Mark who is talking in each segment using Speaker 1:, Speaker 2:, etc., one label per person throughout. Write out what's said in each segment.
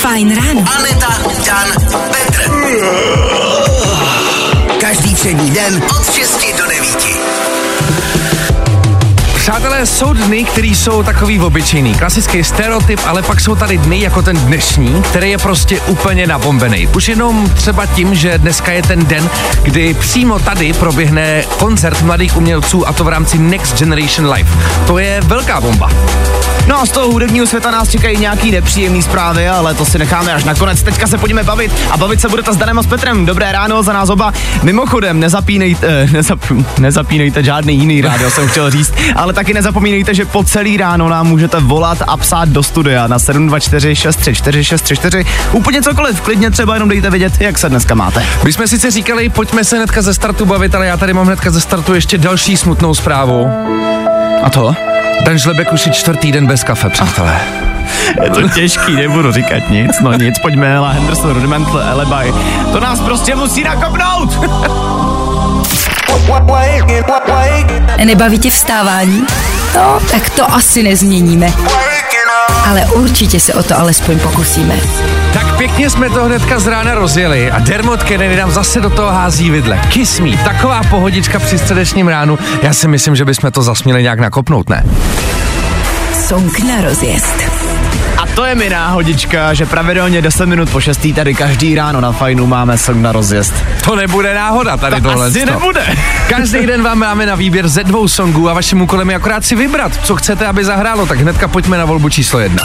Speaker 1: Fajn ráno.
Speaker 2: Aneta, Dan, Petr. Každý všední den od 6 do 9.
Speaker 3: Přátelé, jsou dny, který jsou takový obyčejný, klasický stereotyp, ale pak jsou tady dny jako ten dnešní, který je prostě úplně nabombený. Už jenom třeba tím, že dneska je ten den, kdy přímo tady proběhne koncert mladých umělců, a to v rámci Next Generation Live. To je velká bomba.
Speaker 4: No a z toho hudebního světa nás čekají nějaký nepříjemný zprávy, ale to si necháme až nakonec. Teďka se pojďme bavit a bavit se budete s Danem a s Petrem. Dobré ráno za nás oba. Mimochodem, nezapínejte žádný jiný rádio, jsem chtěl říct, ale taky nezapomínejte, že po celý ráno nám můžete volat a psát do studia na 724 634 634. Úplně cokoliv, klidně třeba jenom dejte vědět, jak se dneska máte.
Speaker 3: My jsme sice říkali, pojďme se hnedka ze startu bavit, ale já tady mám hnedka ze startu ještě další smutnou zprávu.
Speaker 4: A to?
Speaker 3: Dan Žlebek už je 4. den bez kafe, přátelé.
Speaker 4: Je to těžký, nebudu říkat nic, no nic, pojďme, Ella Henderson, Rudimental Alibi. To nás prostě musí nakopnout!
Speaker 1: Nebaví tě vstávání? No, tak to asi nezměníme. Ale určitě se o to alespoň pokusíme.
Speaker 3: Tak pěkně jsme to hnedka z rána rozjeli a Dermot Kennedy nám zase do toho hází vidle. Kiss me, taková pohodička při středečním ránu, já si myslím, že bychom to zasměli nějak nakopnout, ne?
Speaker 1: Song na rozjezd.
Speaker 4: A to je mi náhodička, že pravidelně 10 minut po 6 tady každý ráno na Fajnu máme song na rozjezd.
Speaker 3: To nebude náhoda tady tohle.
Speaker 4: Asi nebude.
Speaker 3: Každý den vám máme na výběr ze 2 songů a vaším úkolem je akorát si vybrat, co chcete, aby zahrálo, tak hnedka pojďme na volbu číslo 1.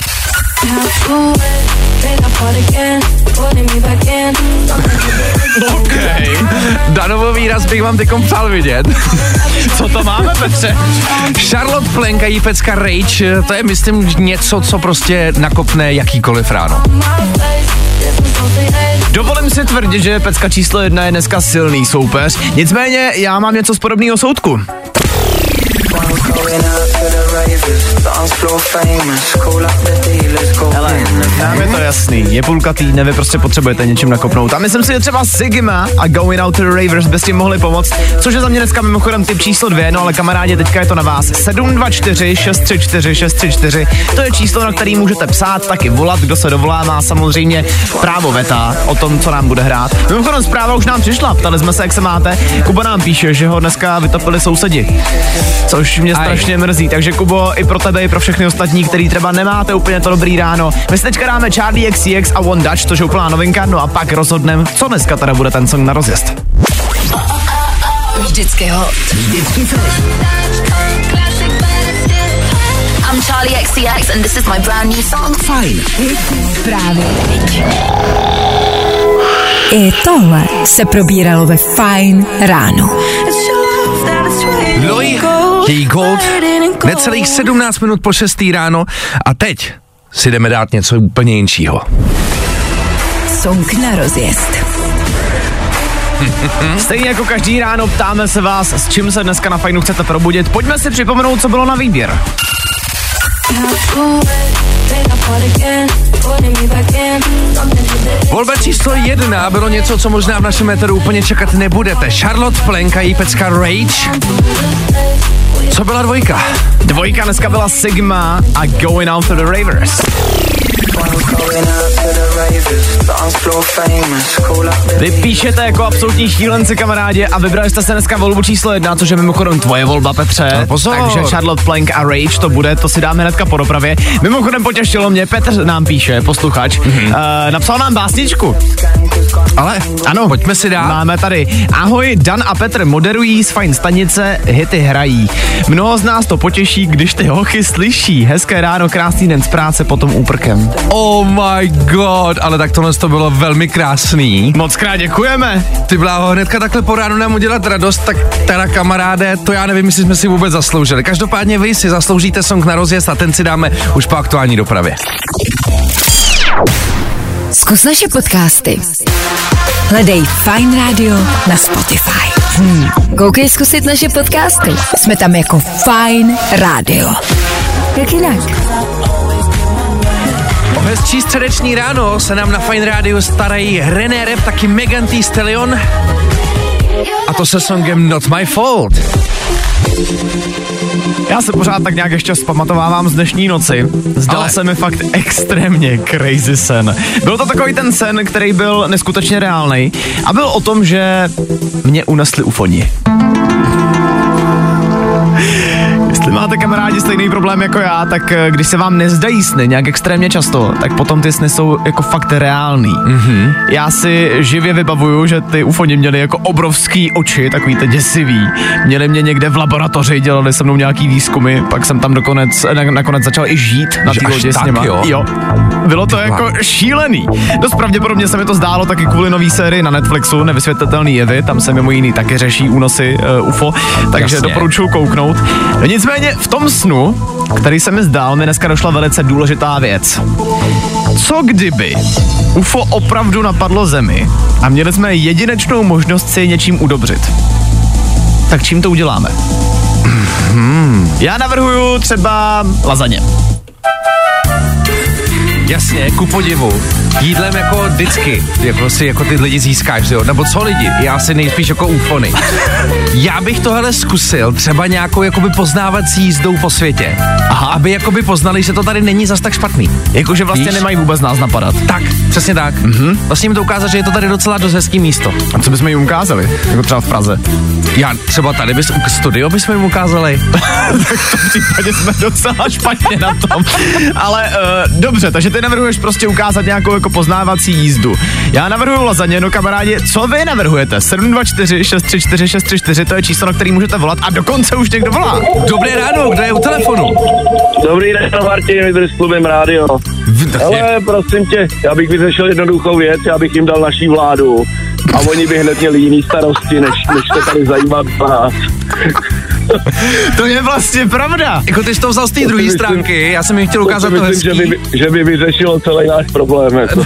Speaker 4: Okay.
Speaker 3: Danovo výraz bych vám teďkom přál vidět.
Speaker 4: Co to máme, Petře?
Speaker 3: Charlotte Flank a jí pecka Rage, to je myslím něco, co prostě nakopne jakýkoliv ráno.
Speaker 4: Dovolím si tvrdit, že pecka číslo 1 je dneska silný soupeř, nicméně já mám něco z podobného soudku. Hele, nám je to jasný, je půlka týdne, vy prostě potřebujete něčím nakopnout. A myslím si, že třeba Sigma a Going Out to the Ravers by s tím mohli pomoct, což je za mě dneska mimochodem typ číslo 2, no ale kamarádi, teďka je to na vás. 724 634 634, to je číslo, na který můžete psát, taky volat, kdo se dovolá, má samozřejmě právo veta o tom, co nám bude hrát. Mimochodem zpráva už nám přišla, ptali jsme se, jak se máte. Kuba nám píše, že ho dneska vytopili sousedi, což mě strašně mrzí, takže Kubo, i pro tebe, i pro všechny ostatní, který třeba nemáte úplně to dobrý ráno. My si teďka dáme Charlie XCX a One Dutch, což je úplná novinka, no a pak rozhodneme, co dneska teda bude ten song na rozjezd.
Speaker 1: Vždycky hot.
Speaker 2: Vždycky fresh.
Speaker 1: I'm Charlie XCX and this is my brand new song.
Speaker 2: Fajn.
Speaker 1: Právě teď. I tohle se probíralo ve Fajn ráno.
Speaker 3: Loi, její Gold, necelých 17 minut po 6 ráno a teď si jdeme dát něco úplně jinčího.
Speaker 1: Song na rozjezd.
Speaker 4: Stejně jako každý ráno ptáme se vás, s čím se dneska na Fajnu chcete probudit. Pojďme si připomenout, co bylo na výběr.
Speaker 3: Volba číslo 1 bylo něco, co možná v našem éteru úplně čekat nebudete. Charlotte Flank a její pecka Rage. Co byla 2?
Speaker 4: 2 dneska byla Sigma a Going Out to the Ravers. Vy píšete jako absolutní šílenci, kamarádi, a vybrali jste se dneska volbu číslo 1, což je mimochodem tvoje volba, Petře.
Speaker 3: No, pozor.
Speaker 4: Takže Charlotte Flank a Rage to bude, to si dáme hnedka po dopravě. Mimochodem potěšilo mě, Petr nám píše, posluchač, napsal nám básničku.
Speaker 3: Ale
Speaker 4: ano,
Speaker 3: pojďme si dát.
Speaker 4: Máme tady. Ahoj, Dan a Petr moderují z Fajn stanice, hity hrají. Mnoho z nás to potěší, když ty hochy slyší. Hezké ráno, krásný den z práce, potom úprkem.
Speaker 3: Oh my god, ale tak tohle to bylo velmi krásný.
Speaker 4: Moc krát děkujeme.
Speaker 3: Ty bláho, hnedka takhle po ránu nám udělat radost, tak teda kamaráde, to já nevím, jestli jsme si vůbec zasloužili. Každopádně vy si zasloužíte song na rozjezd a ten si dáme už po aktuální dopravě.
Speaker 1: Zkus naše podcasty. Hledej Fajn Radio na Spotify. Koukej zkusit naše podcasty. Jsme tam jako Fajn Radio. Jak jinak?
Speaker 3: O hezčí středeční ráno se nám na Fajn Rádiu starají René Rap, taky Megan Thee Stallion. A to se songem Not My Fault.
Speaker 4: Já se pořád tak nějak ještě vzpamatovávám z dnešní noci. Zdal se mi fakt extrémně crazy sen. Byl to takový ten sen, který byl neskutečně reálnej a byl o tom, že mě unesli ufoni. Jestli máte kamarádi stejný problém jako já, tak když se vám nezdají sny nějak extrémně často, tak potom ty sny jsou jako fakt reálný. Mm-hmm. Já si živě vybavuju, že ty ufoni měli jako obrovský oči, takový ty děsivý. Měli mě někde v laboratoři, dělali se mnou nějaký výzkumy, pak jsem tam nakonec začal i žít na té lodi s nima. Jo. Bylo to jako šílený. Dost pravděpodobně se mi to zdálo taky kvůli nový sérii na Netflixu, Nevysvětlitelný jevy, tam se mimo jiný taky řeší únosy UFO, takže doporučuji kouknout. Nicméně v tom snu, který se mi zdál, mi dneska došla velice důležitá věc. Co kdyby UFO opravdu napadlo Zemi a měli jsme jedinečnou možnost si něčím udobřit? Tak čím to uděláme? Já navrhuju třeba lazaně.
Speaker 3: Jasně, ku podivu. Jídlem jako vždycky, jako ty lidi získáš, jo? Nebo co lidi? Já si nejspíš jako úfony. Já bych tohle zkusil třeba nějakou jakoby poznávací jízdou po světě. Aha. Aby jakoby poznali, že to tady není zas tak špatný.
Speaker 4: Jakože vlastně nemají vůbec nás napadat.
Speaker 3: Tak, přesně tak. Mm-hmm. Vlastně mi to ukázat, že je to tady docela dost hezký místo.
Speaker 4: A co bychom jim ukázali? Jako třeba v Praze.
Speaker 3: Já třeba tady studio bychom jim ukázali.
Speaker 4: Tak v tom případě jsme docela špatně na tom. Ale dobře, takže ty navrhuješ prostě ukázat nějakou jako poznávací jízdu. Já navrhuju lazaně, no kamarádi, co vy navrhujete? 724 634 634, to je číslo, na který můžete volat a dokonce už někdo volá.
Speaker 3: Dobré ráno, kdo je u telefonu?
Speaker 5: Dobrý den, Martin, vy s klubem rádio. Ale prosím tě, já bych vyřešil jednoduchou věc, já bych jim dal naší vládu a oni by hned měli jiný starosti, než to tady zajímat nás.
Speaker 4: To je vlastně pravda.
Speaker 3: Jako ty jsi to vzal z té druhé stránky, já jsem jim chtěl ukázat to hezký.
Speaker 5: Že by vyřešilo celý náš problém. Jako.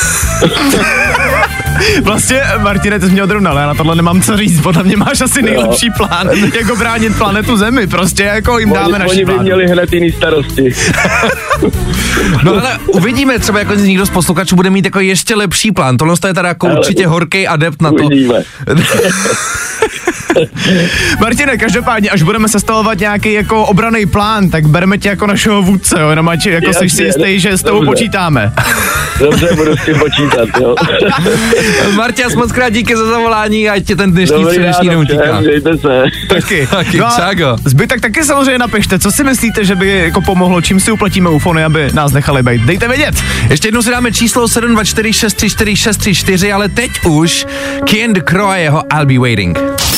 Speaker 4: Vlastně, Martine, ty jsi mě odrovnal, já na tohle nemám co říct, podle mě máš asi nejlepší plán, jako bránit planetu Zemi, prostě jako jim dáme naši vládu.
Speaker 5: Oni by měli hned jiný starosti.
Speaker 3: No ale uvidíme, třeba jako někdo z posluchačů bude mít jako ještě lepší plán, tohle je teda jako určitě horký adept na to.
Speaker 5: Uvidíme.
Speaker 4: Martine, každopádně, až budeme sestavovat nějaký jako obranný plán, tak bereme tě jako našeho vůdce, jo, jenom ať jako jsi si jistý, že s tebou počítáme.
Speaker 5: Dobře, budu s tím počítat, jo.
Speaker 3: Martě, moc krát díky za zavolání a ať tě ten dnešní středeční neutíká.
Speaker 5: Mějte se.
Speaker 3: Taky, no čágo.
Speaker 4: Zbytek taky samozřejmě napište, co si myslíte, že by jako pomohlo, čím si uplatíme ufony, aby nás nechali bejt. Dejte vědět.
Speaker 3: Ještě jednou si dáme číslo 724 634 634, ale teď už Kid Kroa jeho I'll Be Waiting.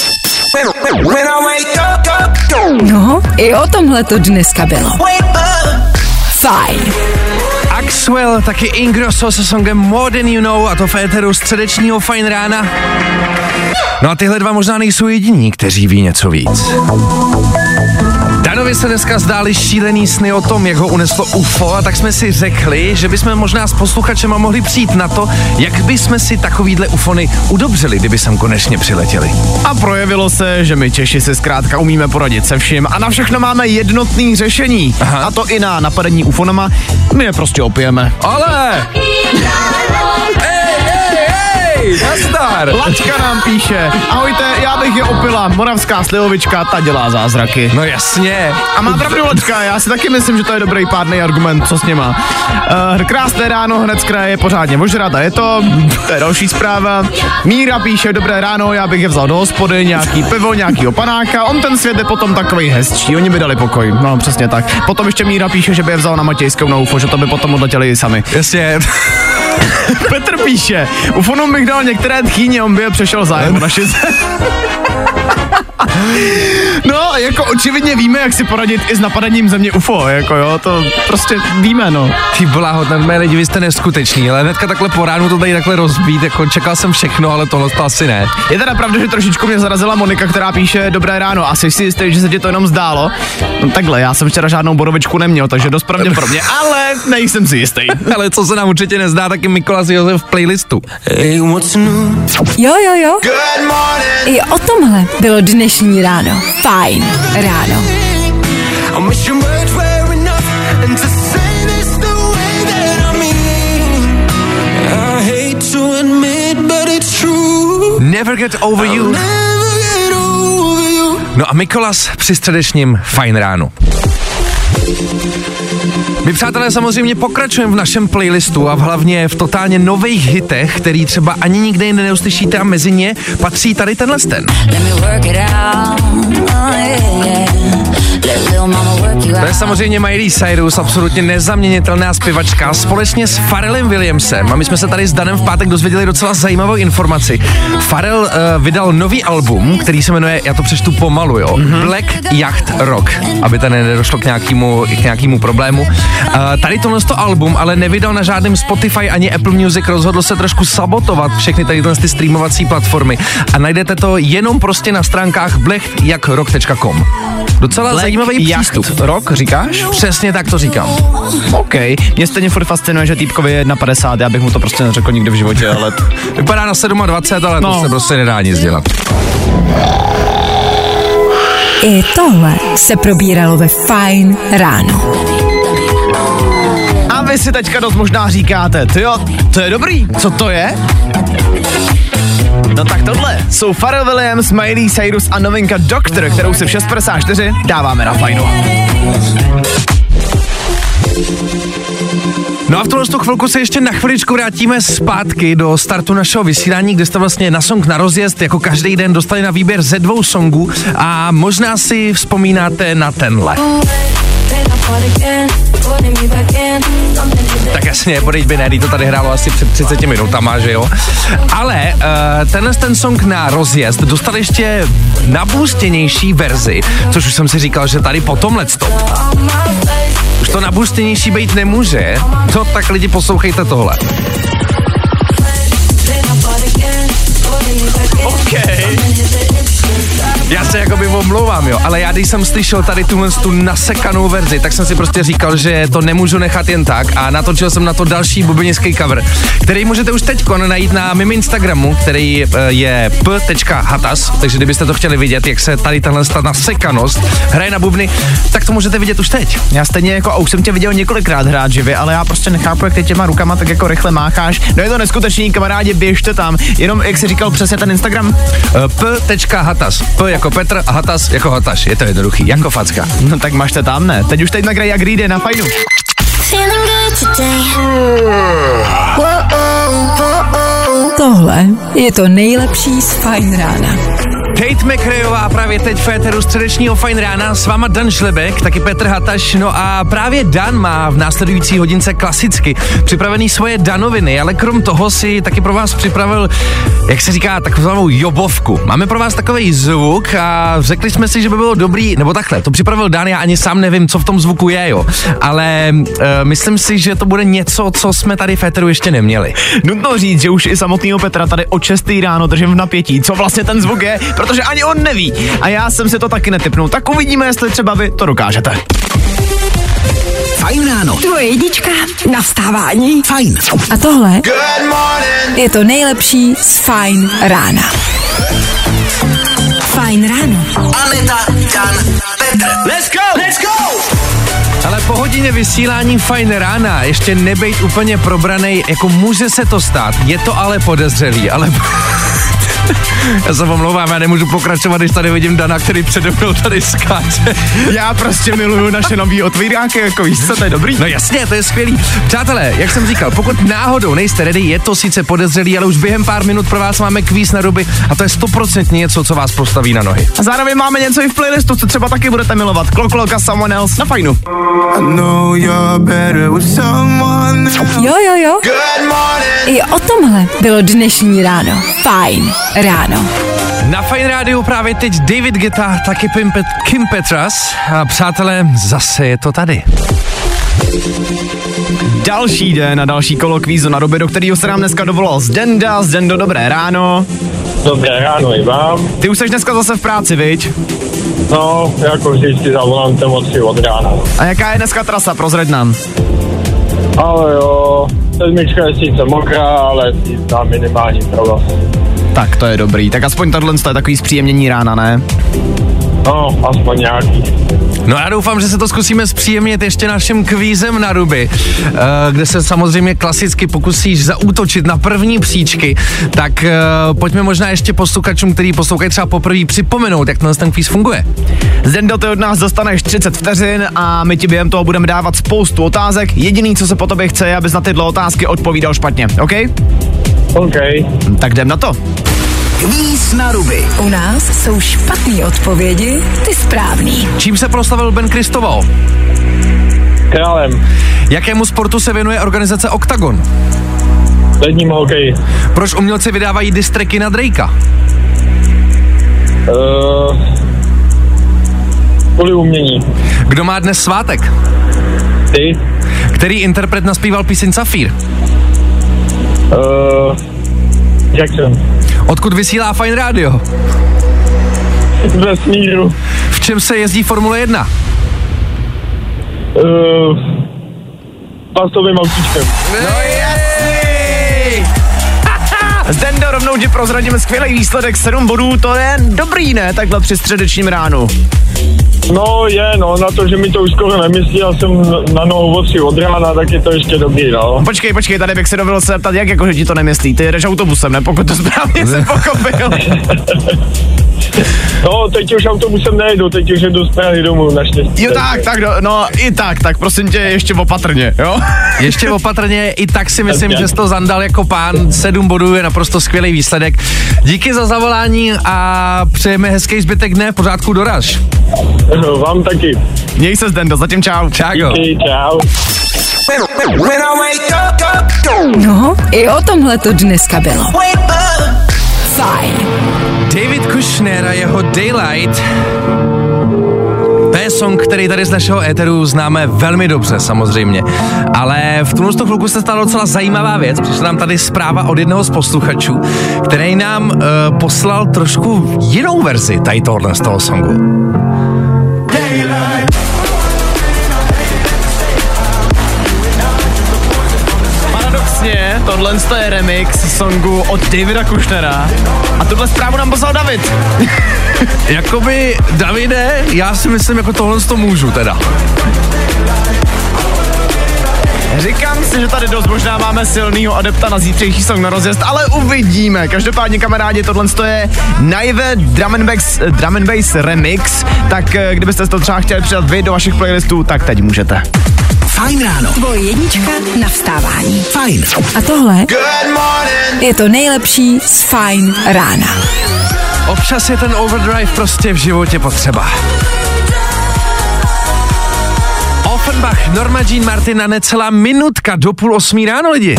Speaker 1: No, i o tomhle to dneska bylo. Fajn.
Speaker 3: Axwell, taky Ingrosso se songem More Than You Know, a to v éteru středečního Fajn rána. No a tyhle dva možná nejsou jediní, kteří ví něco víc. Danovi se dneska zdály šílený sny o tom, jak ho uneslo UFO, a tak jsme si řekli, že bychom možná s posluchačema mohli přijít na to, jak bychom si takovýhle ufony udobřili, kdyby sem konečně přiletěli.
Speaker 4: A projevilo se, že my Češi si zkrátka umíme poradit se vším a na všechno máme jednotný řešení. Aha. A to i na napadení ufonama, my je prostě opijeme.
Speaker 3: Ale! Nazdar!
Speaker 4: Lačka nám píše: ahojte, já bych je opila, moravská slivovička, ta dělá zázraky.
Speaker 3: No jasně.
Speaker 4: A má pravdu Lačka, já si taky myslím, že to je dobrý pádný argument, co s něma. Krásné ráno, hned z kraje je pořádně ožrat a je to další zpráva. Míra píše: dobré ráno, já bych je vzal do hospody, nějaký pivo, nějakýho panáka, on ten svět je potom takovej hezčí, oni by dali pokoj, no přesně tak. Potom ještě Míra píše, že by je vzal na Matějskou na UFO, že to by potom odletěli sami.
Speaker 3: Jasně.
Speaker 4: Petr píše: ufonům bych dal některé tchýně, on by je přešel zájem naši No, jako očividně víme, jak si poradit i s napadením země UFO, jako jo, to prostě víme, no.
Speaker 3: Ty bláho, mé lidi, vy jste neskuteční, ale hnedka takhle po ránu to tady takhle rozbít, jako čekal jsem všechno, ale tohle to asi ne.
Speaker 4: Je teda pravda, že trošičku mě zarazila Monika, která píše: dobré ráno, asi si jistý, že se ti to jenom zdálo. No takhle, já jsem včera žádnou borovičku neměl, takže dost pravděpodobně, ale nejsem si jistý.
Speaker 3: Ale co se nám určitě nezdá, taky Mikolas Josef v playlistu.
Speaker 1: Jo. I o tomhle bylo dnešní ráno. Fajn ráno.
Speaker 3: Never Get Over You. No a Mikolas při středečním Fajn ránu. My, přátelé, samozřejmě pokračujeme v našem playlistu a hlavně v totálně nových hitech, který třeba ani nikde jinde neuslyšíte, a mezi ně patří tady tenhle ten. To je samozřejmě Miley Cyrus, absolutně nezaměnitelná zpěvačka, společně s Pharrellem Williamsem. A my jsme se tady s Danem v pátek dozvěděli docela zajímavou informaci. Pharrell vydal nový album, který se jmenuje, já to přečtu pomalu, jo, Black Yacht Rock, aby tady nedošlo k nějakému problému. Tady tohle album ale nevydal na žádném Spotify ani Apple Music, rozhodl se trošku sabotovat všechny tady ty streamovací platformy a najdete to jenom prostě na stránkách blackyacht.com. Docela zajímavý přístup.
Speaker 4: Rock, říkáš?
Speaker 3: Přesně tak to říkám.
Speaker 4: OK. Mě stejně furt fascinuje, že týpkovi je 1,50, já bych mu to prostě neřekl nikdy v životě, ale...
Speaker 3: Vypadá na 27, ale to se prostě nedá nic dělat.
Speaker 1: I tohle se probíralo ve Fajn ráno.
Speaker 4: A vy si teďka dost možná říkáte, tyjo, to je dobrý, co to je? No tak tohle jsou Pharrell Williams, Miley Cyrus a novinka Doctor, kterou si v 6:54 dáváme na Fajnu.
Speaker 3: No a v tuhle chvilku se ještě na chviličku vrátíme zpátky do startu našeho vysílání, kde jste vlastně na song na rozjezd jako každý den dostali na výběr ze 2 songů a možná si vzpomínáte na tenhle. Tak jasně, Bodejť Binary, to tady hrálo asi před 30 minutama, že jo? Ale ten song na rozjezd dostal ještě nabůstěnější verzi, což už jsem si říkal, že tady po tomhleto už to nabůstěnější být nemůže. No tak lidi, poslouchejte tohle. Okay. Já se jakoby omlouvám, jo, ale já když jsem slyšel tady tu nasekanou verzi, tak jsem si prostě říkal, že to nemůžu nechat jen tak a natočil jsem na to další bubenický cover, který můžete už teď najít na mým Instagramu, který je p.hatas, takže kdybyste to chtěli vidět, jak se tady tahle nasekanost hraje na bubny, tak to můžete vidět už teď.
Speaker 4: Já stejně jako, a už jsem tě viděl několikrát hrát živě, ale já prostě nechápu, jak ty těma rukama tak jako rychle mácháš. No je to neskutečný, kamarádi, běžte tam, jenom jak jsi říkal přesně ten Instagram?
Speaker 3: p.hatas, p jako Petr a Hatas jako Hataš, je to jednoduchý, jako facka.
Speaker 4: No tak mažte tam, ne? Teď už teď na Jak jde na Fajnu.
Speaker 1: Tohle je to nejlepší z Fajn rána.
Speaker 3: Kate McRaeová právě teď v éteru středečního Fajn rána, s váma Dan Šlebek, taky Petr Hataš, no a právě Dan má v následující hodince klasicky připravený svoje danoviny, ale krom toho si taky pro vás připravil, jak se říká, takovou jobovku. Máme pro vás takový zvuk a řekli jsme si, že by bylo dobrý, nebo takhle, to připravil Dan, já ani sám nevím, co v tom zvuku je, jo, ale myslím si, že to bude něco, co jsme tady v éteru ještě neměli.
Speaker 4: Nutno říct, že už i samotného Petra tady od 6 ráno držím v napětí, co vlastně ten zvuk je, protože ani on neví. A já jsem si to taky netipnul. Tak uvidíme, jestli třeba vy to dokážete.
Speaker 2: Fajn ráno.
Speaker 1: Tvoje jednička na vstávání.
Speaker 2: Fajn.
Speaker 1: A tohle je to nejlepší z Fajn rána. Fajn ráno.
Speaker 2: Aneta, Dan, Petr. Let's go! Let's go!
Speaker 3: Ale po hodině vysílání Fajn rána ještě nebejt úplně probranej, jako může se to stát, je to ale podezřelý, ale... Já se omlouvám, já nemůžu pokračovat, když tady vidím Dana, který přede mnou tady skáče.
Speaker 4: Já prostě miluju naše nový otvíráky, jako víš co, to je dobrý.
Speaker 3: No jasně, to je skvělý. Přátelé, jak jsem říkal, pokud náhodou nejste ready, je to sice podezřelý, ale už během pár minut pro vás máme kvíz na ruby a to je 100% něco, co vás postaví na nohy.
Speaker 4: A zároveň máme něco i v playlistu, co třeba taky budete milovat. Klokolka Someone Else na Fajnu.
Speaker 1: Jo. I o tomhle bylo dnešní ráno. Fajn ráno.
Speaker 3: Na Fajn rádiu právě teď David Guetta, taky Kim Petras a přátelé, zase je to tady.
Speaker 4: Další den a další kolo kvízu na ruby, do kterého se nám dneska dovolal Zdenda. Zdendo, dobré ráno.
Speaker 5: Dobré ráno i vám.
Speaker 4: Ty už jsi dneska zase v práci, viď?
Speaker 5: No, jako vždycky za volantem od rána.
Speaker 4: A jaká je dneska trasa, prozrať nám.
Speaker 5: Ale jo, sedmička je sice mokrá, ale tam minimální provoz.
Speaker 4: Tak to je dobrý, tak aspoň tohle je takový zpříjemnění rána, ne?
Speaker 5: No, aspoň nějaký.
Speaker 3: No já doufám, že se to zkusíme zpříjemnit ještě naším kvízem na ruby, kde se samozřejmě klasicky pokusíš zaútočit na první příčky, tak pojďme možná ještě posluchačům, který poslouchají třeba poprvé, připomenout, jak ten kvíz funguje.
Speaker 4: Zdendo, ty od nás dostaneš 30 vteřin a my ti během toho budeme dávat spoustu otázek. Jediný, co se po tobě chce, je, abys na tyhle otázky odpovídal špatně, OK?
Speaker 5: OK.
Speaker 4: Tak jdem na to.
Speaker 2: Kvíz na ruby.
Speaker 1: U nás jsou špatné odpovědi, ty správný.
Speaker 3: Čím se proslavil Ben Christoval?
Speaker 5: Králem.
Speaker 3: Jakému sportu se věnuje organizace Octagon?
Speaker 5: Ledním hokej.
Speaker 3: Proč umělci vydávají distracky na Drakea?
Speaker 5: Kvůli umění.
Speaker 3: Kdo má dnes svátek?
Speaker 5: Ty?
Speaker 3: Který interpret naspíval píseň Safír?
Speaker 5: Jackson.
Speaker 3: Odkud vysílá Fine Radio?
Speaker 5: Z vesmíru.
Speaker 3: V čem se jezdí Formule 1?
Speaker 5: Pastovým autíčkem.
Speaker 3: No jasný!
Speaker 4: Zdendo, rovnou ti prozradíme skvělý výsledek, 7 bodů, to je dobrý, ne? Takhle při středečním ránu.
Speaker 5: No na to, že mi to už skoro nemyslí, já jsem na nohou od rána, tak je to ještě dobrý, no.
Speaker 4: Počkej, tady bych se dovolil se ptat, jak jako, že ti to nemyslí? Ty jedeš autobusem, ne? Pokud to správně jsem pochopil.
Speaker 5: No, teď už autobusem nejedu, teď už jedu z Prahy domů, naštěstí.
Speaker 4: Jo tak prosím tě, ještě opatrně, jo?
Speaker 3: Ještě opatrně, i tak si myslím, že jsi to zandal jako pán, 7 bodů je naprosto skvělý výsledek. Díky za zavolání a přejeme hezký zbytek dne, v pořádku doraž.
Speaker 5: Vám taky.
Speaker 4: Měj se, Zdendo, zatím čau.
Speaker 3: Čágo.
Speaker 5: Díky, čau.
Speaker 1: No, i o tomhle to dneska bylo. Fajn.
Speaker 3: David Kushner a jeho Daylight. To je song, který tady z našeho éteru známe velmi dobře samozřejmě. Ale v tuto chvilku se stala docela zajímavá věc. Přišla nám tady zpráva od jednoho z posluchačů, který nám poslal trošku jinou verzi tady tohle z toho songu.
Speaker 4: Paradoxně, tohle je remix songu od Davida Kushnera a tuhle zprávu nám poslal David.
Speaker 3: Jakoby, Davide, já si myslím, jako tohle to můžu teda.
Speaker 4: Říkám si, že tady dost možná máme silnýho adepta na zítřejší song na rozjezd, ale uvidíme. Každopádně, kamarádi, tohle je Naive Drum and Bass remix, tak kdybyste to třeba chtěli přidat vy do vašich playlistů, tak teď můžete.
Speaker 2: Fajn ráno.
Speaker 1: Tvoje jednička na vstávání.
Speaker 2: Fajn.
Speaker 1: A tohle je to nejlepší z Fajn rána.
Speaker 3: Občas je ten overdrive prostě v životě potřeba. Offenbach, Norma Jean Martin a necelá minutka do 7:30 ráno, lidi.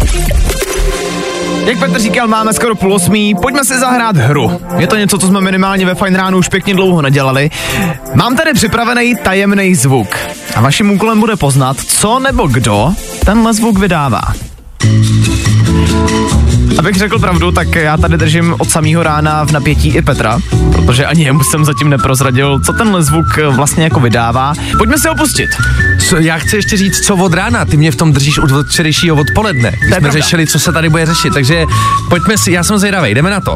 Speaker 4: Jak Petr říkal, máme skoro 7:30, pojďme si zahrát hru. Je to něco, co jsme minimálně ve Fajn ránu už pěkně dlouho nedělali. Mám tady připravený tajemný zvuk a vaším úkolem bude poznat, co nebo kdo tenhle zvuk vydává. Abych řekl pravdu, tak já tady držím od samého rána v napětí i Petra, protože ani jemu jsem zatím neprozradil, co tenhle zvuk vlastně jako vydává. Pojďme si ho pustit.
Speaker 3: Já chci ještě říct, co od rána, ty mě v tom držíš od včerejšího odpoledne. My jsme řešili, co se tady bude řešit, takže pojďme si, já jsem zvědavej, jdeme na to.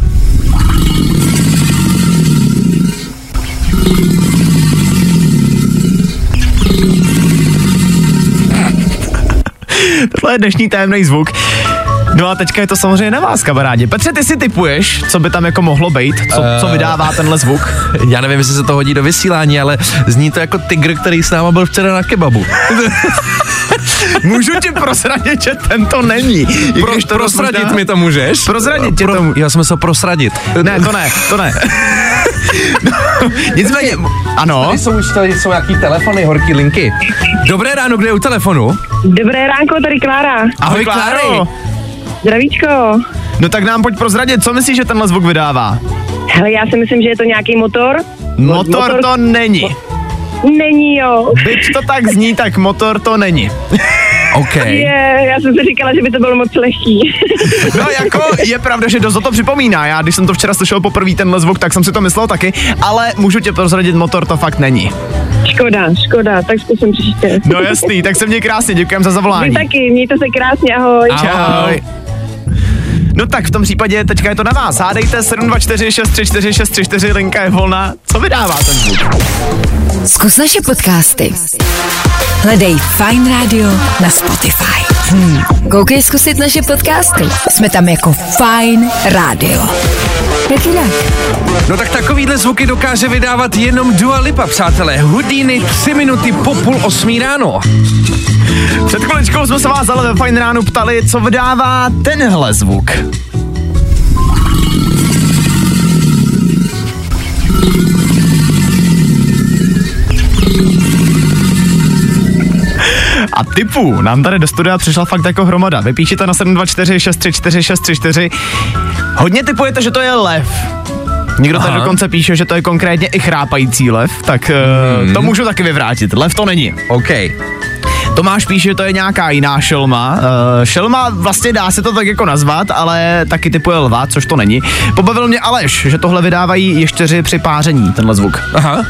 Speaker 4: Tohle je dnešní tajemný zvuk. No a teďka je to samozřejmě na vás, kamarádi. Petře, ty si tipuješ, co by tam jako mohlo být, co vydává tenhle zvuk?
Speaker 3: Já nevím, jestli se to hodí do vysílání, ale zní to jako tygr, který s náma byl včera na kebabu.
Speaker 4: Můžu ti prozradit, že tento není.
Speaker 3: Prosradit možná... mi to můžeš?
Speaker 4: Prozradit ti to
Speaker 3: Já jsem se prosradit.
Speaker 4: Ne, to ne. No, nicméně, ano.
Speaker 3: Tady jsou nějaký telefony, horký linky. Dobré ráno, kde je u telefonu?
Speaker 6: Dobré ránko, tady Klára.
Speaker 4: Ahoj, Kláro.
Speaker 6: Zdravíčko.
Speaker 4: No tak nám pojď prozradit, co myslíš, že tenhle zvuk vydává?
Speaker 6: Hele, já si myslím, že je to nějaký motor.
Speaker 4: Motor to není.
Speaker 6: Není, jo.
Speaker 4: Byť to tak zní, tak motor to není.
Speaker 3: OK.
Speaker 6: Já jsem si říkala, že by to bylo moc lehký.
Speaker 4: No jako je pravda, že dost to připomíná. Já když jsem to včera slyšel poprvé tenhle zvuk, tak jsem si to myslel taky, ale můžu tě prozradit, motor to fakt není.
Speaker 6: Škoda, tak zkusím příště.
Speaker 4: No jasný, tak se měj krásně, děkujem za zavolání.
Speaker 6: Vy taky, mějte se krásně, ahoj.
Speaker 4: Ahoj. No tak v tom případě teďka je to na vás. Hádejte 724 634 634, linka je volná. Co vydává ten zvuk?
Speaker 1: Zkus naše podcasty. Hledej Fajn Radio na Spotify. Koukej zkusit naše podcasty. Jsme tam jako Fajn Radio. Jak jinak?
Speaker 3: No tak takovýhle zvuky dokáže vydávat jenom Dua Lipa, přátelé. Houdini 3 minuty po 7:30 ráno.
Speaker 4: Před chviličkou jsme se vás ale ve Fajn ránu ptali, co vydává tenhle zvuk. A tipů nám tady do studia přišla fakt jako hromada. Vy píšete na 724 634 634. Hodně tipujete, že to je lev. Někdo tady dokonce píše, že to je konkrétně i chrápající lev, tak to můžu taky vyvrátit. Lev to není.
Speaker 3: OK.
Speaker 4: Tomáš píše, že to je nějaká jiná šelma. Šelma vlastně dá se to tak jako nazvat, ale taky typuje lva, což to není. Pobavil mě Aleš, že tohle vydávají ještěři při páření, tenhle zvuk.
Speaker 3: Aha.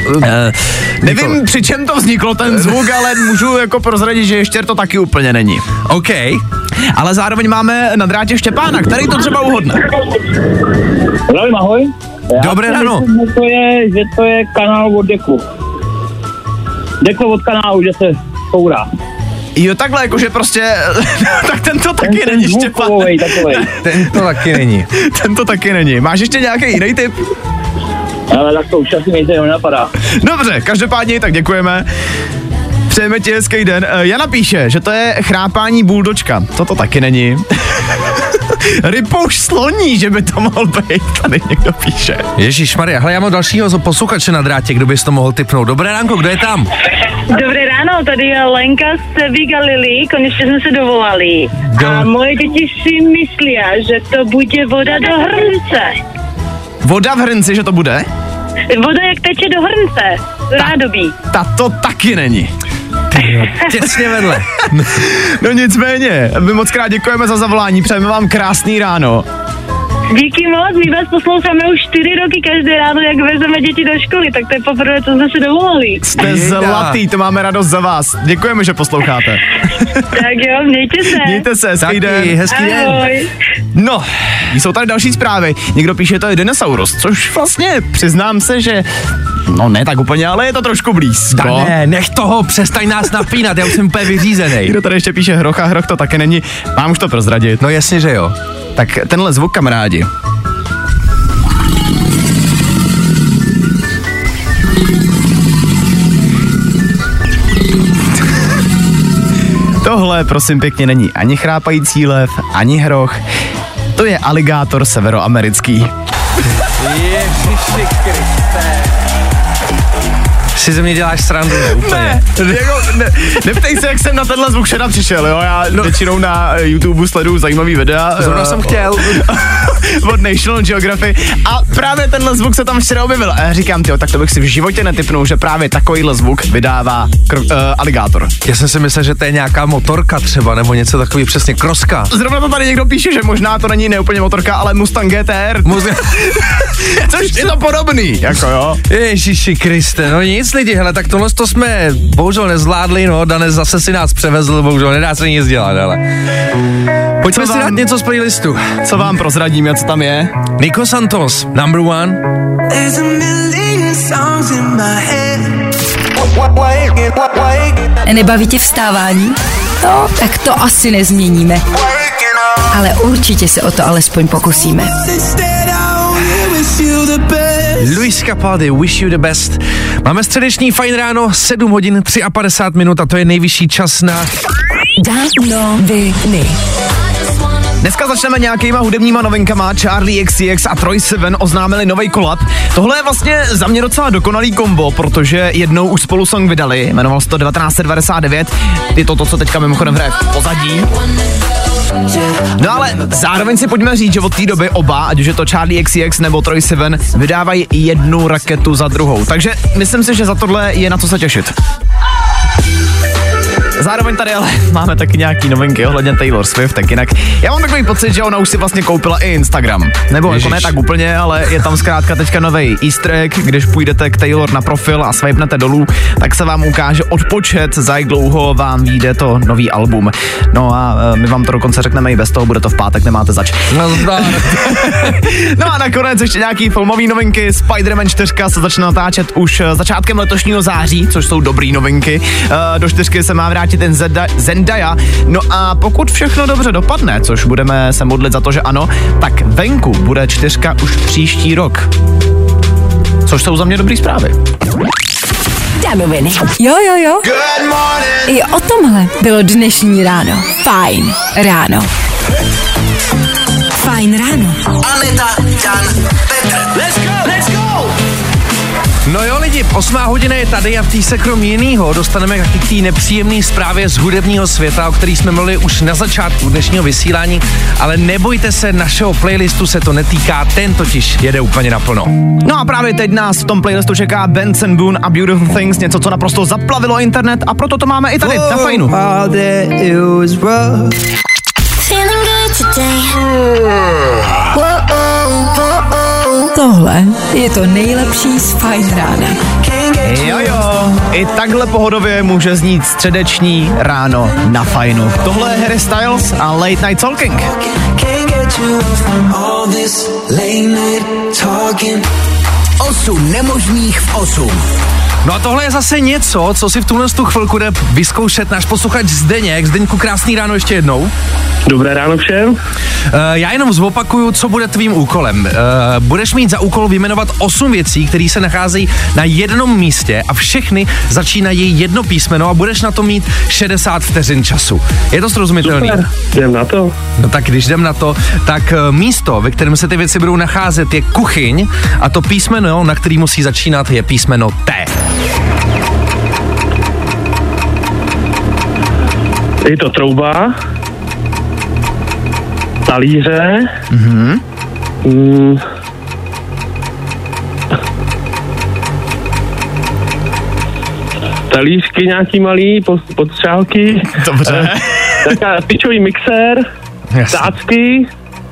Speaker 4: Nevím, při čem to vzniklo ten zvuk, ale můžu jako prozradit, že ještěr to taky úplně není.
Speaker 3: OK.
Speaker 4: Ale zároveň máme na drátě Štěpána, který to třeba uhodne.
Speaker 5: Zdravím, ahoj.
Speaker 3: Dobré ráno.
Speaker 5: Myslím, že to je kanál od Deklu. Deklo od kanálu, že se kourá.
Speaker 4: Jo, takhle, jakože prostě, tak tento taky není, Štěpán.
Speaker 3: Tento taky není.
Speaker 4: Tento taky není. Máš ještě nějaký jiný tip?
Speaker 5: Ale tak to už asi mě nenapadá.
Speaker 4: Dobře, každopádně tak děkujeme. Přejeme ti hezký den. Jana píše, že to je chrápání buldočka. To taky není. Rypouš sloní, že by to mohl být, tady někdo píše.
Speaker 3: Ježišmarja, hle, já mám dalšího posluchače na drátě, kdo bys to mohl tipnout. Dobré ránko, kdo je tam?
Speaker 6: Dobré ráno, tady je Lenka z Seviga Lily, konečně jsme se dovolali. A moje děti si myslí, že to bude voda do hrnce.
Speaker 4: Voda v hrnci, že to bude?
Speaker 6: Voda jak teče do hrnce, nádobí.
Speaker 4: To taky není.
Speaker 3: Těsně vedle.
Speaker 4: No nicméně, my moc krát děkujeme za zavolání, přejeme vám krásný ráno.
Speaker 6: Díky moc, my vás posloucháme už 4 roky každé ráno, jak vezeme děti do školy, tak to je poprvé, co jsme se dovolali.
Speaker 4: Jste zlatý, to máme radost za vás. Děkujeme, že posloucháte.
Speaker 6: Tak jo, mějte se.
Speaker 4: Mějte se, hezký den.
Speaker 3: Hezký den.
Speaker 4: No, jsou tady další zprávy. Někdo píše, to je dinosaurus, což vlastně přiznám se, že no ne tak úplně, ale je to trošku blízko.
Speaker 3: Ne, nech toho, přestaň nás napínat, já už jsem úplně vyřízený.
Speaker 4: Kdo tady ještě píše hroch a hroch to taky není. Mám už to prozradit.
Speaker 3: No jasně, že jo.
Speaker 4: Tak tenhle zvuk, kamarádi. Tohle, prosím pěkně, není ani chrápající lev, ani hroch. To je aligátor severoamerický.
Speaker 3: Ježiši Kriste. Si ze mě děláš srandu, ne? Úplně.
Speaker 4: Neptej se, jak jsem na tenhle zvuk včera přišel, jo? Já většinou na YouTube sleduju zajímavý videa.
Speaker 3: Zrovna jsem chtěl.
Speaker 4: Od National Geography. A právě tenhle zvuk se tam včera objevil. A já říkám, tyjo, tak to bych si v životě netipnul, že právě takovýhle zvuk vydává aligátor.
Speaker 3: Já jsem si myslel, že to je nějaká motorka třeba, nebo něco takový, přesně kroska.
Speaker 4: Zrovna to tady někdo píše, že možná to není neúplně motorka, ale Mustang GTR. Což je to podobný, jako jo.
Speaker 3: Ježiši Kriste, no nic lidi, hele, tak tohle to jsme bohužel nezvládli, no, Danes zase si nás převezl, bohužel nedá se nic dělat, ale. Pojďme si dát něco z playlistu.
Speaker 4: Co vám prozradíme, co tam je?
Speaker 3: Nico Santos, number one.
Speaker 1: Nebaví tě vstávání? No, tak to asi nezměníme. Ale určitě se o to alespoň pokusíme.
Speaker 3: Luis Capaldi, Wish You the Best. Máme středeční Fajn ráno, 7 hodin 53 minut a to je nejvyšší čas na
Speaker 1: Danoviny.
Speaker 4: Dneska začneme nějakýma hudebníma novinkama. Charlie XCX a Troye Sivan oznámili nový kolab. Tohle je vlastně za mě docela dokonalý kombo, protože jednou už spolu song vydali, jmenoval se to 1999. Je to, co teďka mimochodem hraje v pozadí. No ale zároveň si pojďme říct, že od té doby oba, ať už je to Charlie XCX nebo Troye Sivan, vydávají jednu raketu za druhou. Takže myslím si, že za tohle je na co se těšit. Zároveň tady ale máme taky nějaký novinky ohledně Taylor Swift, tak jinak. Já mám takový pocit, že ona už si vlastně koupila i Instagram. Nebo jako ne tak úplně, ale je tam zkrátka teďka novej easter egg, když půjdete k Taylor na profil a swipnete dolů, tak se vám ukáže odpočet, za jak dlouho vám vyjde to nový album. No a my vám to dokonce řekneme i bez toho, bude to v pátek, nemáte zač. No a nakonec ještě nějaký filmový novinky. Spider-Man 4 se začne natáčet už začátkem letošního září, což jsou dobrý novinky. Do 4 se má vrátit ten Zendaya. No a pokud všechno dobře dopadne, což budeme se modlit za to, že ano, tak venku bude 4 už příští rok. Což jsou za mě dobrý zprávy.
Speaker 1: Danoviny. Jo.
Speaker 2: Good morning.
Speaker 1: I o tomhle bylo dnešní ráno. Fajn ráno. Fajn ráno.
Speaker 2: Aneta, Dan, Petr. Let's go.
Speaker 3: No jo lidi, 8 hodina je tady a v té se krom jinýho dostaneme k té nepříjemné zprávě z hudebního světa, o který jsme mluvili už na začátku dnešního vysílání, ale nebojte se, našeho playlistu se to netýká, ten totiž jede úplně naplno.
Speaker 4: No a právě teď nás v tom playlistu čeká Benson Boone a Beautiful Things, něco, co naprosto zaplavilo internet a proto to máme i tady na Fajnu.
Speaker 1: Tohle je to nejlepší z Fajn rána.
Speaker 4: Jo, i takhle pohodově může znít středeční ráno na Fajnu. Tohle je Harry Styles a Late Night Talking.
Speaker 2: 8 nemožných v 8.
Speaker 3: No a tohle je zase něco, co si v tuhle chvilku jde vyzkoušet náš posluchač Zdeněk. Zdeňku, krásný ráno ještě jednou.
Speaker 5: Dobré ráno všem.
Speaker 3: Já jenom zopakuju, co bude tvým úkolem. Budeš mít za úkol vyjmenovat 8 věcí, které se nacházejí na jednom místě a všechny začínají jedno písmeno a budeš na to mít 60 vteřin času. Je to srozumitelný?
Speaker 5: Super, jdem na to.
Speaker 3: No tak když jdem na to, tak místo, ve kterém se ty věci budou nacházet, je kuchyň a to písmeno, na který musí začínat, je písmeno T.
Speaker 5: Je to trouba, talíře, talířky nějaký malý, podstřálky.
Speaker 4: Dobře.
Speaker 5: Taká tyčový mixér, tácky,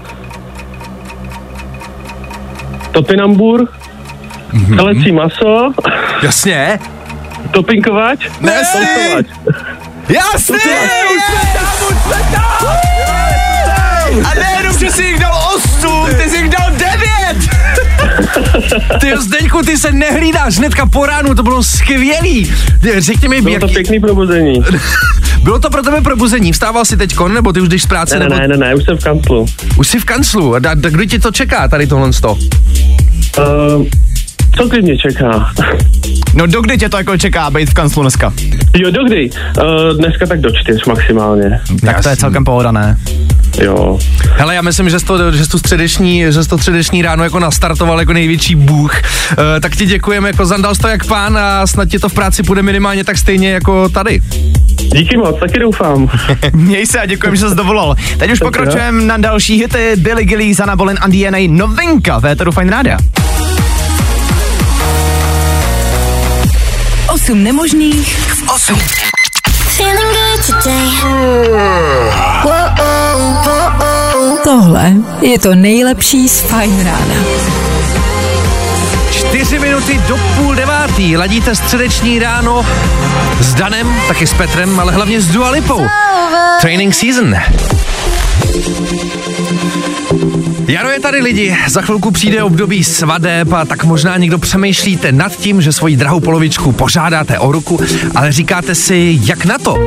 Speaker 5: topinambur, telecí maso.
Speaker 3: Jasně.
Speaker 5: Topinkovač?
Speaker 3: Ne,
Speaker 5: Tostovač.
Speaker 4: Jasně! A nejenom, že jsi jich dal 8, ty jsi jich dal 9!
Speaker 3: Ty Zdeňku, ty se nehlídáš hnedka po ránu, to bylo skvělý. Řekni mi,
Speaker 5: Bylo to pěkný probuzení.
Speaker 3: Bylo to pro tebe probuzení, vstával jsi teďkon, nebo ty už jdeš z práce?
Speaker 5: Ne, už jsem v kanclu.
Speaker 3: Už jsi v kanclu, a kdo ti to čeká, tady tohle sto?
Speaker 5: Co ty mě čeká?
Speaker 4: No dokdy tě to jako čeká být v kanclu dneska?
Speaker 5: Jo, dokdy? Dneska tak do 4 maximálně.
Speaker 4: Tak to je celkem pohoda, ne?
Speaker 5: Jo.
Speaker 3: Hele, já myslím, že jsi to středeční ráno jako nastartoval jako největší bůh. Tak ti děkujeme, jako zandal jsi to jak pán a snad ti to v práci půjde minimálně tak stejně jako tady.
Speaker 5: Díky moc, taky doufám.
Speaker 4: Měj se a děkujem, že jsi dovolal. Teď už pokračujeme na další hity. Billy Gillies, Anna Bolin a DNA. Novinka v éteru Fajn rádia.
Speaker 1: 8 nemožných
Speaker 2: V 8.
Speaker 1: Tohle je to nejlepší z Fajn rána.
Speaker 3: 4 minuty do 8:30. Ladíte středeční ráno s Danem, taky s Petrem, ale hlavně s Dua Lipou. Training season. Jaro je tady lidi, za chvilku přijde období svadeb a tak možná někdo přemýšlíte nad tím, že svoji drahou polovičku požádáte o ruku, ale říkáte si, jak na to?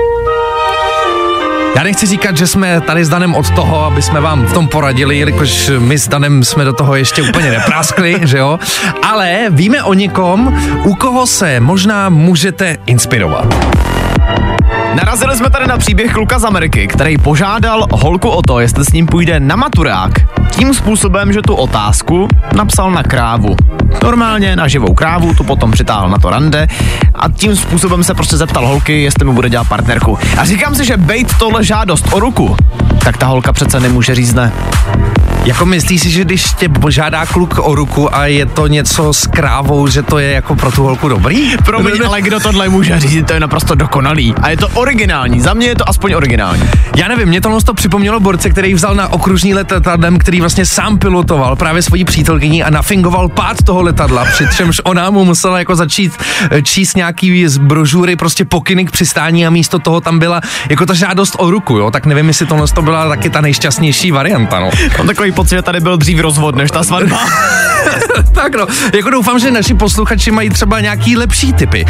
Speaker 3: Já nechci říkat, že jsme tady s Danem od toho, aby jsme vám v tom poradili, jelikož my s Danem jsme do toho ještě úplně nepráskli, že jo? Ale víme o někom, u koho se možná můžete inspirovat.
Speaker 4: Narazili jsme tady na příběh kluka z Ameriky, který požádal holku o to, jestli s ním půjde na maturák. Tím způsobem, že tu otázku napsal na krávu. Normálně na živou krávu, tu potom přitáhl na to rande a tím způsobem se prostě zeptal holky, jestli mu bude dělat partnerku. A říkám si, že bejt tohle žádost o ruku, tak ta holka přece nemůže říct ne.
Speaker 3: Jako myslíš si, že když tě požádá kluk o ruku a je to něco s krávou, že to je jako pro tu holku dobrý?
Speaker 4: Promiň, ale kdo tohle může říct, to je naprosto dokonalý. A je to originální, za mě je to aspoň originální.
Speaker 3: Já nevím, mě to připomnělo borce, který vzal na okružní letadlem, který vlastně sám pilotoval právě svoji přítelkyni a nafingoval pád toho letadla, přičemž ona mu musela jako začít číst nějaký z brožury, prostě pokyny k přistání a místo toho tam byla jako ta žádost o ruku, jo, tak nevím, jestli tohle to byla taky ta nejšťastnější varianta, no.
Speaker 4: Mám takový pocit, že tady byl dřív rozvod, než ta svatba.
Speaker 3: Tak no, jako doufám, že naši posluchači mají třeba nějaký lepší tipy.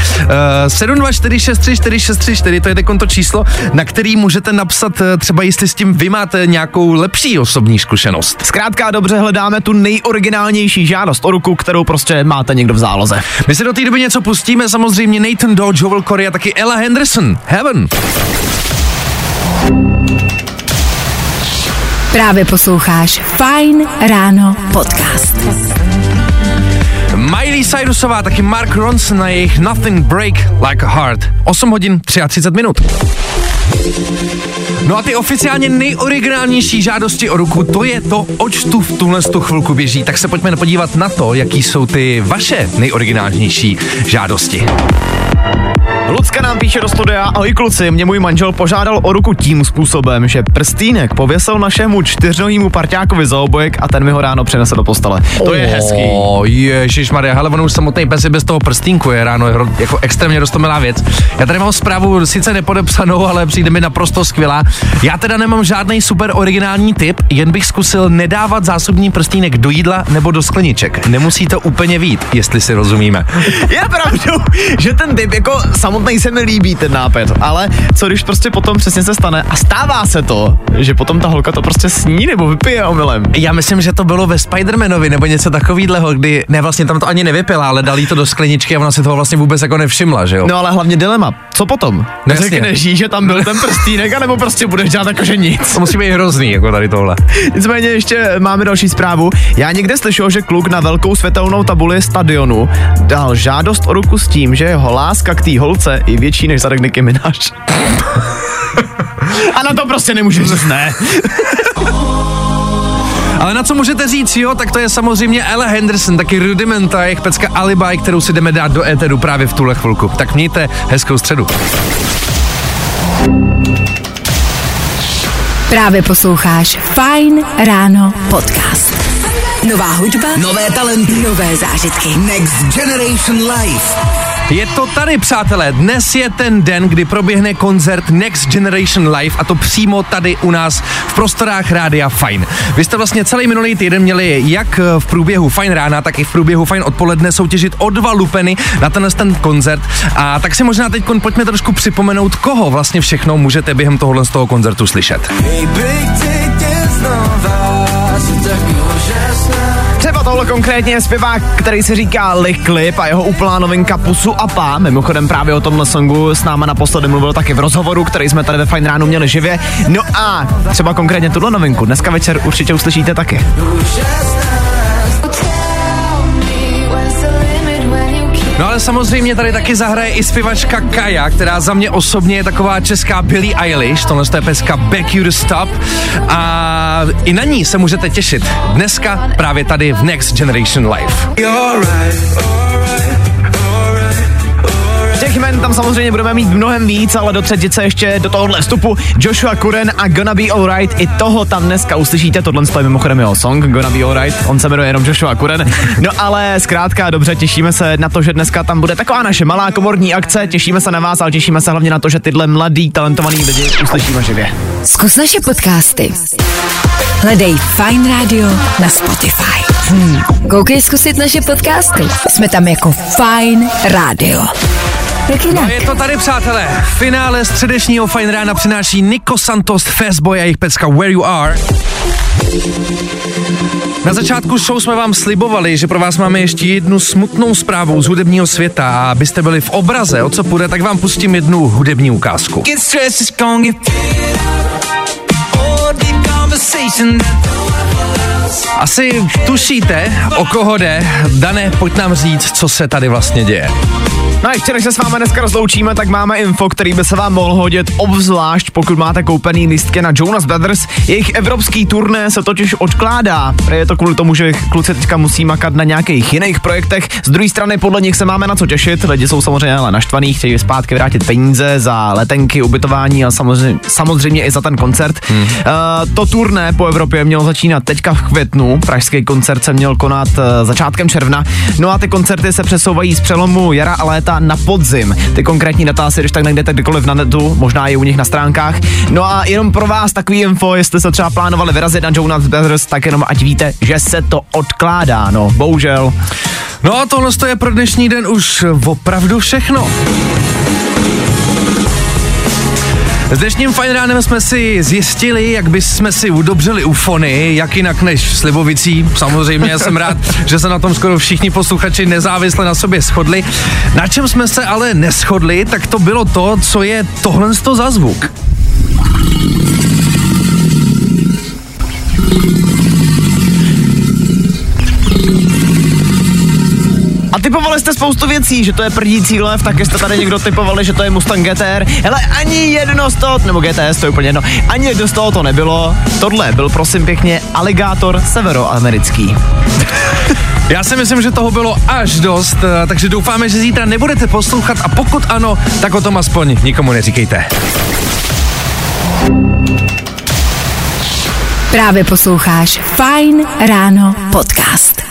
Speaker 3: 724634634, to je to číslo, na který můžete napsat třeba, jestli s tím vy máte nějakou lepší osobní zkušenost.
Speaker 4: Zkrátka dobře hledáme tu nejoriginálnější žádost o ruku, kterou prostě máte někdo v záloze.
Speaker 3: My si do té doby něco pustíme, samozřejmě Nathan Doe, Joel Corey a taky Ella Henderson, Heaven.
Speaker 1: Právě posloucháš Fajn ráno podcast.
Speaker 3: Miley Cyrusová, taky Mark Ronson na jejich Nothing Break Like a Heart. 8 hodin 33 minut. No a ty oficiálně nejoriginálnější žádosti o ruku, to je to, oč tu v tuhle chvilku běží. Tak se pojďme podívat na to, jaký jsou ty vaše nejoriginálnější žádosti.
Speaker 4: Lucka nám píše do studia: ahoj kluci, mě můj manžel požádal o ruku tím způsobem, že prstýnek pověsil našemu 4nohému parťákovi za obojek a ten mi ho ráno přinese do postele. To je hezký.
Speaker 3: Ježišmarja, hele, on už samotný pes je bez toho prstínku, je ráno jako extrémně roztomilá věc. Já tady mám zprávu sice nepodepsanou, ale přijde mi naprosto skvělá. Já teda nemám žádný super originální tip, jen bych zkusil nedávat zásobní prstínek do jídla nebo do skleniček. Nemusí to úplně vít, jestli si rozumíme.
Speaker 4: Je pravdou, že ten tip jako samotný se mi líbí ten nápad, ale co když prostě potom přesně se stane a stává se to, že potom ta holka to prostě sní nebo vypije omylem.
Speaker 3: Já myslím, že to bylo ve Spider-Manovi nebo něco takovýhleho, kdy ne, vlastně tam to ani nevypila, ale dali to do skleničky a ona si toho vlastně vůbec jako nevšimla, že jo?
Speaker 4: No ale hlavně dilema, co potom? Neřekneš jí, že tam byl ten prstínek, anebo prostě budeš dělat jako že nic.
Speaker 3: To musí být hrozný, jako tady tohle.
Speaker 4: Nicméně ještě máme další zprávu. Já někde slyšel, že kluk na velkou světelnou tabuli stadionu dal žádost o ruku s tím, že jeho láska k té holce je větší než zadek Nicki Minaj. A na to prostě nemůžeš říct ne.
Speaker 3: Ale na co můžete říct, jo, tak to je samozřejmě Ella Henderson, taky Rudimenta, jejich pecka Alibi, kterou si jdeme dát do éteru právě v tuhle chvilku. Tak mějte hezkou středu.
Speaker 1: Právě posloucháš Fajn ráno podcast. Nová hudba,
Speaker 2: Nové talenty,
Speaker 1: nové zážitky.
Speaker 2: Next Generation Live.
Speaker 3: Je to tady, přátelé, dnes je ten den, kdy proběhne koncert Next Generation Live a to přímo tady u nás v prostorách Rádia Fajn. Vy jste vlastně celý minulý týden měli jak v průběhu Fajn rána, tak i v průběhu Fajn odpoledne soutěžit o 2 lupeny na ten koncert a tak si možná teď pojďme trošku připomenout, koho vlastně všechno můžete během tohohle z toho koncertu slyšet.
Speaker 4: Třeba tohle konkrétně je zpěvák, který se říká Liklip a jeho úplná novinka Pusu a Pá. Mimochodem právě o tomhle songu s náma naposledy mluvil taky v rozhovoru, který jsme tady ve Fajn ránu měli živě. No a třeba konkrétně tuhle novinku dneska večer určitě uslyšíte taky.
Speaker 3: No ale samozřejmě tady taky zahraje i zpěvačka Kaja, která za mě osobně je taková česká Billie Eilish, tohle je peska Back You to Stop a i na ní se můžete těšit dneska právě tady v Next Generation Live.
Speaker 4: Těch jmen tam samozřejmě budeme mít mnohem víc, ale do třetice ještě do tohohle vstupu Joshua Kuren a Gonna Be Alright, i toho tam dneska uslyšíte, tohle je mimochodem jeho song Gonna Be Alright, on se jmenuje jenom Joshua Kuren, no ale zkrátka dobře, těšíme se na to, že dneska tam bude taková naše malá komorní akce, těšíme se na vás, ale těšíme se hlavně na to, že tyhle mladý, talentovaný lidi uslyšíme živě.
Speaker 1: Zkus naše podcasty. Hledej Fajn Radio na Spotify. Koukej zkusit naše podcasty. Jsme tam jako Fajn Radio.
Speaker 3: No je to tady, přátelé. Finále středečního Fajn rána přináší Nico Santos, Fastboy a jejich pecka Where You Are. Na začátku show jsme vám slibovali, že pro vás máme ještě jednu smutnou zprávu z hudebního světa a abyste byli v obraze, o co půjde, tak vám pustím jednu hudební ukázku. Asi tušíte, o koho jde. Dané, pojď nám říct, co se tady vlastně děje.
Speaker 4: No a ještě než se s vámi dneska rozloučíme, tak máme info, který by se vám mohl hodit, obzvlášť pokud máte koupený lístky na Jonas Brothers. Jejich evropský turné se totiž odkládá. Je to kvůli tomu, že kluci teďka musí makat na nějakých jiných projektech. Z druhé strany podle nich se máme na co těšit. Lidi jsou samozřejmě ale naštvaný, chtějí zpátky vrátit peníze za letenky, ubytování a samozřejmě i za ten koncert. To turné po Evropě mělo začínat teďka v květnu. Pražský koncert se měl konat začátkem června. No a ty koncerty se přesouvají z přelomu jara a léta na podzim. Ty konkrétní data si když tak najdete kdykoliv na netu, možná i u nich na stránkách. No a jenom pro vás takový info, jestli se třeba plánovali vyrazit na Jonas Brothers, tak jenom ať víte, že se to odkládá, no, bohužel.
Speaker 3: No a tohle je pro dnešní den už opravdu všechno. S dnešním Fajn ránem jsme si zjistili, jak bychom si udobřili ufony, jak jinak než v Slibovicí. Samozřejmě jsem rád, že se na tom skoro všichni posluchači nezávisle na sobě shodli. Na čem jsme se ale neshodli, tak to bylo to, co je tohle za zvuk.
Speaker 4: A typovali jste spoustu věcí, že to je prdící lev, taky jste tady někdo typovali, že to je Mustang GTR. Hele, ani jedno z toho, nebo GTS, to je úplně jedno, ani jedno z toho to nebylo. Tohle byl prosím pěkně aligátor severoamerický.
Speaker 3: Já si myslím, že toho bylo až dost, takže doufáme, že zítra nebudete poslouchat a pokud ano, tak o tom aspoň nikomu neříkejte.
Speaker 1: Právě posloucháš Fajn ráno podcast.